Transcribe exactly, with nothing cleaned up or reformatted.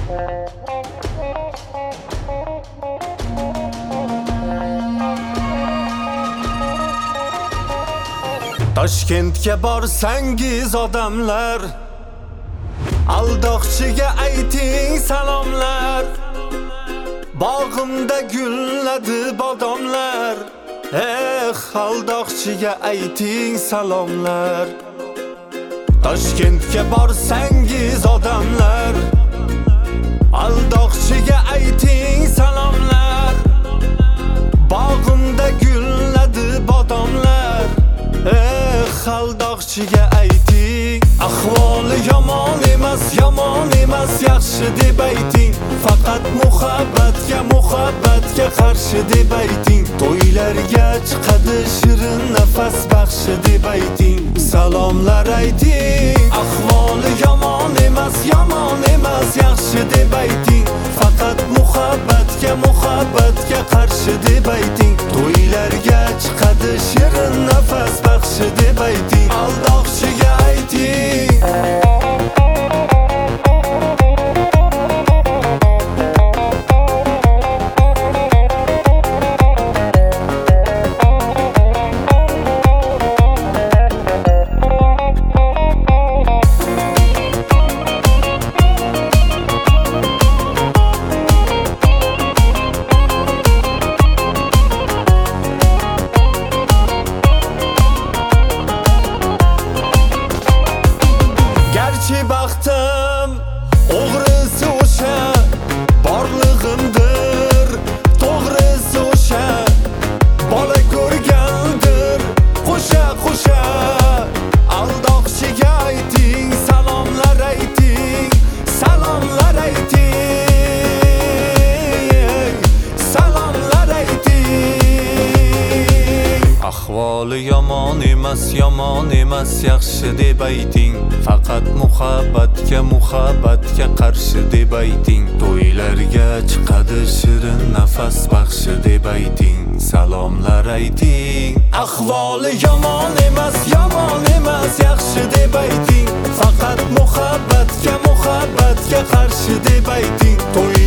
Toshkentga borsangiz odamlar, aldoqchiga ayting salomlar. Bog'imda gulladi bodomlar, eh, aldoqchiga ayting salomlar. Toshkentga borsangiz odamlar, aldoqchiga ayting salomlar. Bog'imda gulladi bodomlar, eh, aldoqchiga ayting. Ahvoli yomon emas, yomon emas, yaxshi deb ayting. Faqat muhabbatga, muhabbatga qarshi deb ayting. To'ylarga chiqadi shirin nafas baxshi deb ayting. Salomlar ayting. Ahvoli yomon emas, yomon emas, yaxshi deb ayting. Faqat muhabbatga, muhabbatga qarshi deb ayting. To'ylarga chiqadi shirin nafas baxshi deb ayting. Aldoqchiga ayting. Garchi baxtim o'g'risi o'sha, borlig'imdir to'g'risi o'sha. Bola ko'rgandir qo'sha qo'sha. Aldoqchiga ayting, salomlar ayting, salomlar ayting, salomlar ayting. Ahvoli yomon emas, yomon emas, yaxshi deb ayting. Faqat muhabbatga, muhabbatga qarshi deb ayting. To'ylarga chiqadi shirin nafas baxshi deb ayting. Salomlar ayting. Ahvoli yomon emas, yomon emas, yaxshi deb ayting. Faqat muhabbatga, muhabbatga qarshi deb ayting.